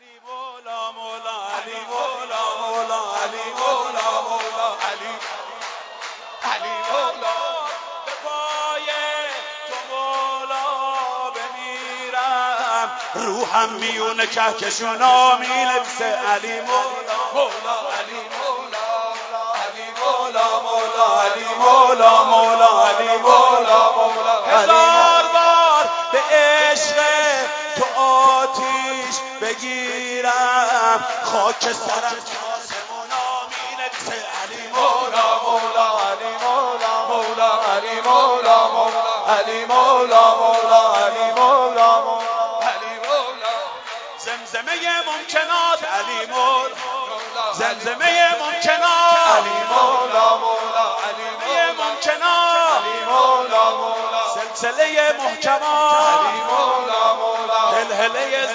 علی مولا مولا علی مولا مولا علی مولا مولا علی علی مولا به پای تو مولا بمیرم روحم میونه کهکشونا مینویسه علی مولا مولا علی مولا علی مولا مولا علی مولا مولا علی مولا مولا هزار بار به عشق تو آتیش بگیرم خاک سرم آسمونا مینویسه علی مولا مولا علی مولا مولا علی مولا مولا علی مولا مولا علی مولا مولا علی مولا زمزمه ممکنات علی مولا زمزمه ممکنات علی مولا مولا علی ممکنات علی مولا مولا سلسله محکمات علی مولا مولا هلهله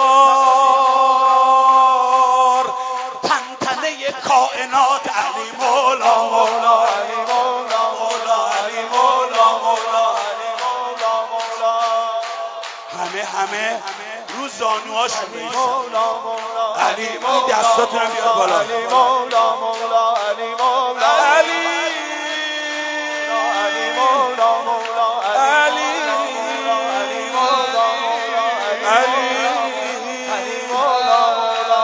ذوالفقار تنتنه کائنات علی مولا مولا علی مولا مولا علی مولا مولا علی مولا مولا همه رو زانوهاش مولا مولا علی مولا دستاتون رو بیار بالا علی مولا مولا علی مولا علی علی مولا مولا علی علی مولا مولا علی علی مولا مولا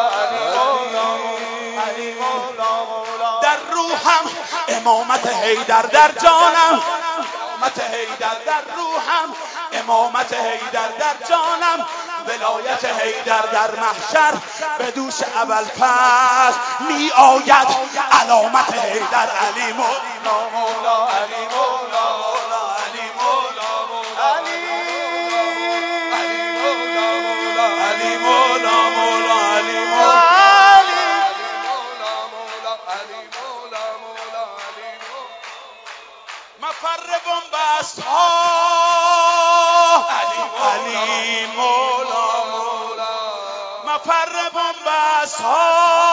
علی مولا مولا در روحم امامت حیدر در جانم امامت حیدر در روحم امامت حیدر در جانم ولایت حیدر در محشر به دوش ابوالفضل می آید علامت حیدر علی مولا مولا علی مولا مولا علی مولا مولا علی مولا مولا علی مولا مولا علی مولا مولا علی مفر بنبست ها علی مولا مولا مفر بنبست ها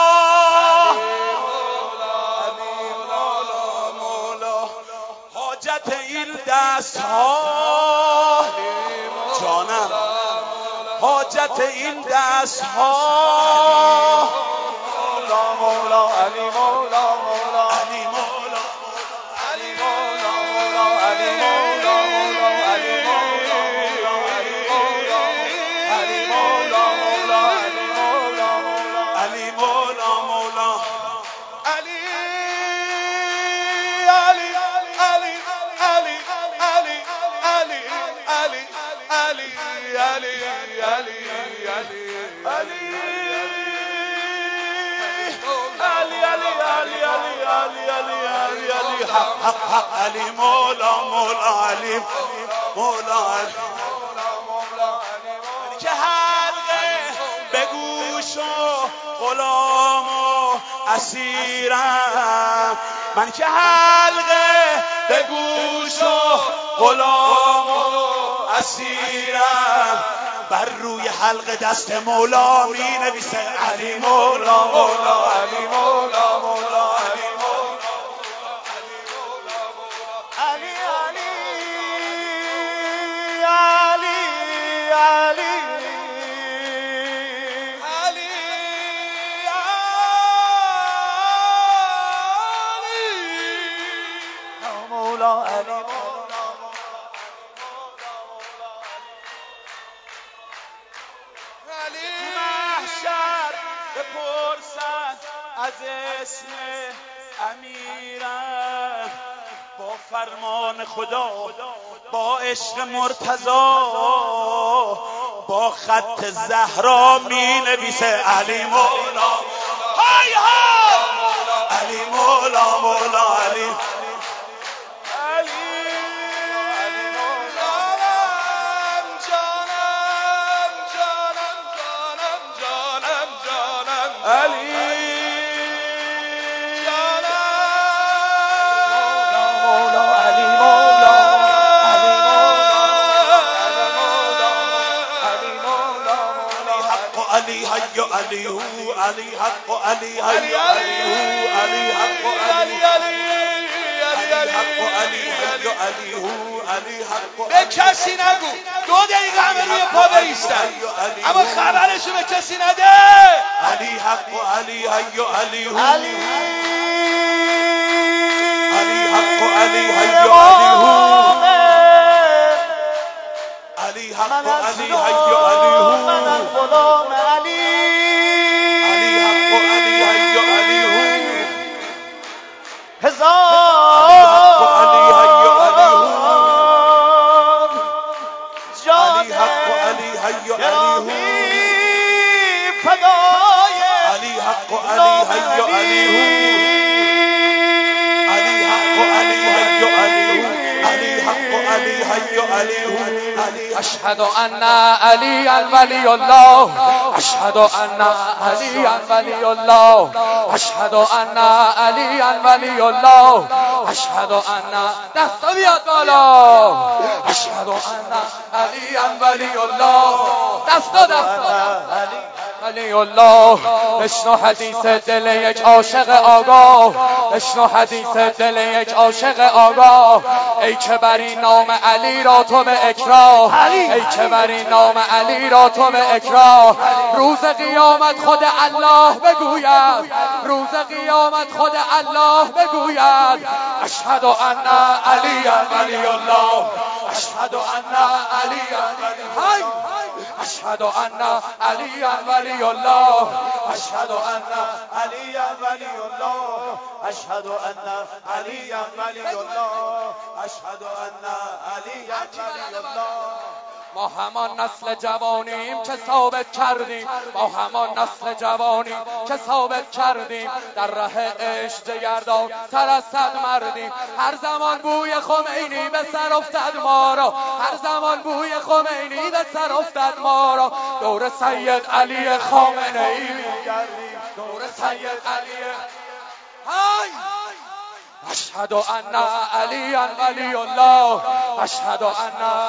علی مولا مولا حاجت این دست ها جانم حاجت این دست ها مولا مولا علی مولا مولا علی مولا علی مولا مولا علی مولا مولا علی مولا علی مولا مولا علی مولا مولا علی مولا مولا علی علی علی علی علی علی علی علی علی علی علی حق علی مولا مولا علی مولا علی که حلقه به گوش و غلام و اسیرم من که حلقه به گوش و غلام و اسیرم بر روی حلقه دست مولا می نویسه علی مولا مولا علی مولا مولا علی محشر بپرسد از اسم امیرم با فرمان خدا با عشق مرتضی با خط زهرا می نویسه علی مولا های ها علی مولا مولا علی علی هو علی حق علی علی علی هو علی حق علی علی به کسی نگو. 2 دقیقه همه روی پا بایستن اما خبرشو به کسی نده. علی حق و علی حی و علی هو، علی حق و علی حی و علی هو، علی حق و علی حی و علی هو، من غلام علی، علی حق و علی حی و علی هو، هزار علی حی و علی هو، علی حق و علی حی و علی هو، فدای علی حق و علی حی و علی هو، علی حق و علی حی و علی هو، علی حق و علی حی و علی هو. اشهد ان علی ولی الله، اشهد ان علی ولی الله، اشهد ان علی ولی الله، اشهد ان دست بیاد بالا، اشهد ان علی ولی الله، دست ولی الله. بشنو حدیث دل یک عاشق آگاه، بشنو حدیث دل یک عاشق آگاه. ای که بری نام علی را تو به اکراه، ای که بری نام علی را تو به اکراه. روز قیامت خود الله بگوید، روز قیامت خود الله بگوید اشهد ان علی ولی الله، اشهد ان علی ولی، اشهد ان علی ولی الله، اشهد ان علی ولی الله، اشهد ان علی ولی الله، اشهد ان علی ولی الله. ما همان نسل جوانیم که ثابت کردیم، ما همان نسل جوانیم که ثابت کردیم در ره عشق جگردان تر از 100 مردیم. هر زمان بوی خمینی به سر افتد ما را، هر زمان بوی خمینی به سر افتد ما را. دور سید علی خامنه ای میگردیم، دور سید علی اشهد ان علی ولی الله، اشهد ان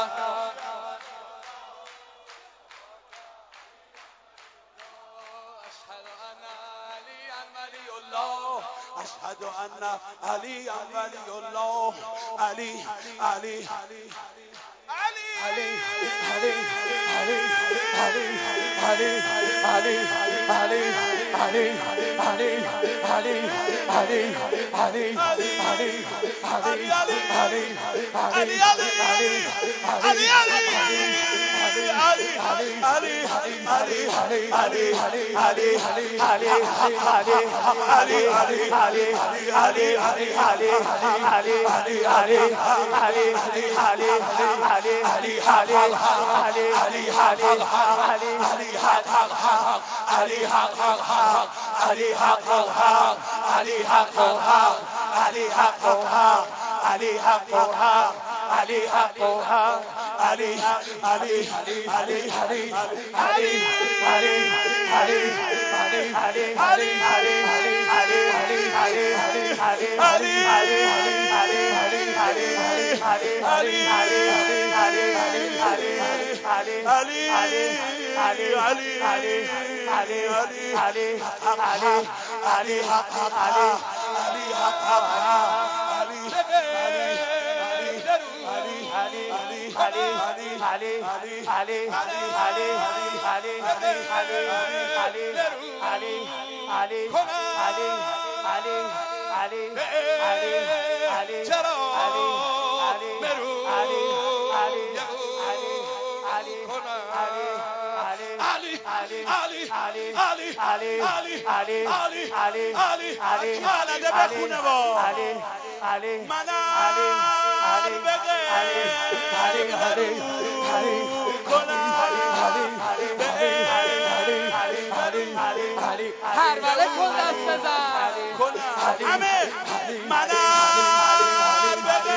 اشهد ان علی ولی الله، علی علی هربله کن دست بزن همه منر بده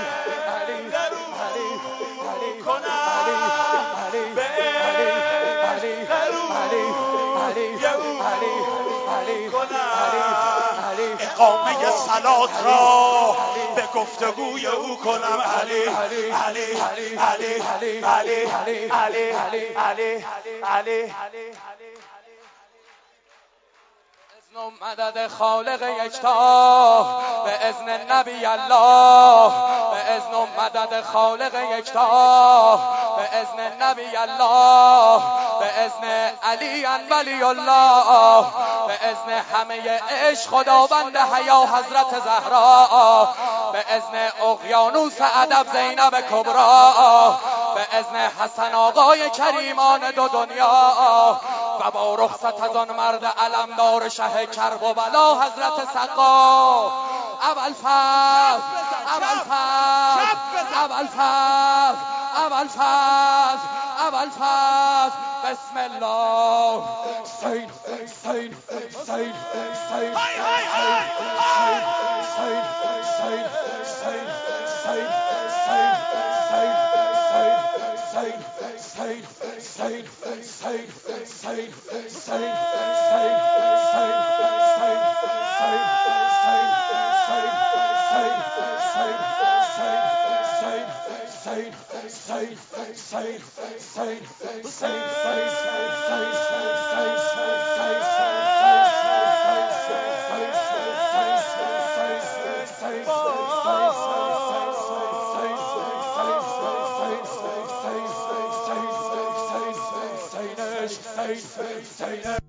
درود کنم به اقامه صلات را به گفتگوی او کنم. علی علی علی علی علی علی علی علی علی مدد خالق یکتا به اذن نبی الله، به اذن مدد خالق یکتا به اذن نبی الله، به اذن علی ولی الله، به اذن همه عشق خداوند حیا حضرت زهرا، به اذن اقیانوس ادب زینب کبرا، به اذن حسن آقای کریمان دو دنیا و با رخصت از آن مرد علمدار شه کرب و بلا حضرت سقا ابوالفضل بسم الله. حسین حسین حسین حسین Say